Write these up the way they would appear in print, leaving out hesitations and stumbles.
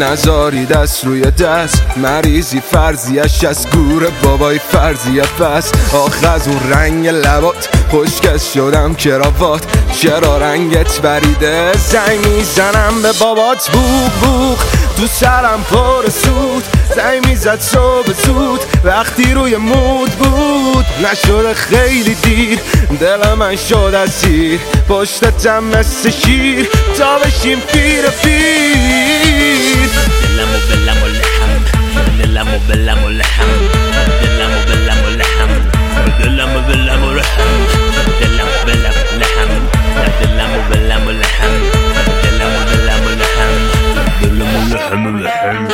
نزاری دست روی دست، مریضی فرضیش از گور بابای فرضیه. پس آخ از اون رنگ لبات خوشکس شدم کراوات، چرا رنگت بریده؟ زنگ میزنم به بابات بوق بوق تو سرم پر سود، زنگ میزد صبح زود وقتی روی مود بود. نشده خیلی دیر دل من شد اسیر، پشتتم مثل شیر تا بشیم پیر پیر. دلمو بلم و لحم، دلمو بلم و لحم، دلمو بلم و لحم، دلمو بلم و لحم، دلمو بلم لحم، دلمو بلم و لحم، دلمو بلم و لحم، دلمو لحم لحم.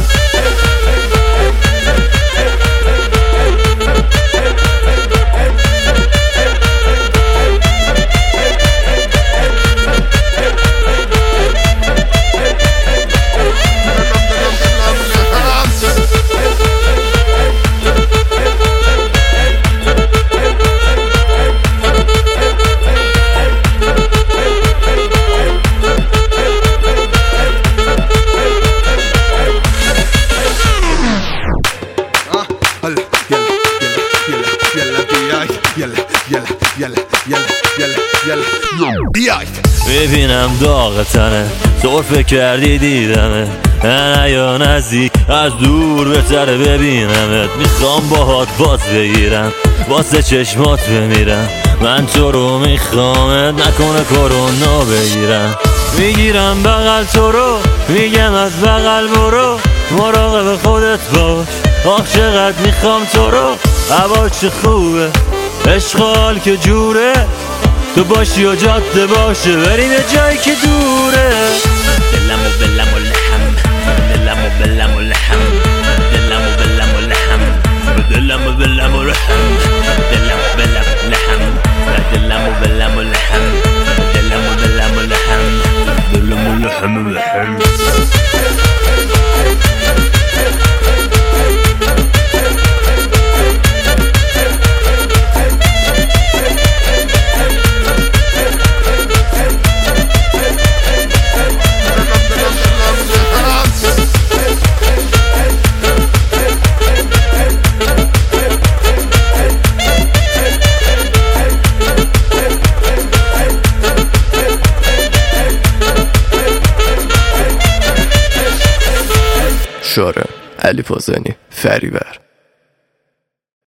ببینم داغ تنه سرفه کردی دیدمه، نه یا نزدیک از دور بهتره ببینمت. میخوام باهات باز بگیرم واسه چشمات بمیرم، من تو رو میخوامت نکنه کرونا بگیرم. میگیرم بغل تو رو میگم از بغل برو، مراقب خودت باش آخ چقدر میخوام تو رو. هوا چه خوبه اشغال که جوره، تو باشی و جاده باشه بریم یه جایی که دوره. دلمو بلم و لحم، دلمو بلم و لحم، دلمو بلم و لحم، دلمو بلم و لحم، دلمو بلم لحم، دلمو بلم و لحم، دلمو بلم و لحم، دلمو لحم لحم. شارع علی پازنی فریبر.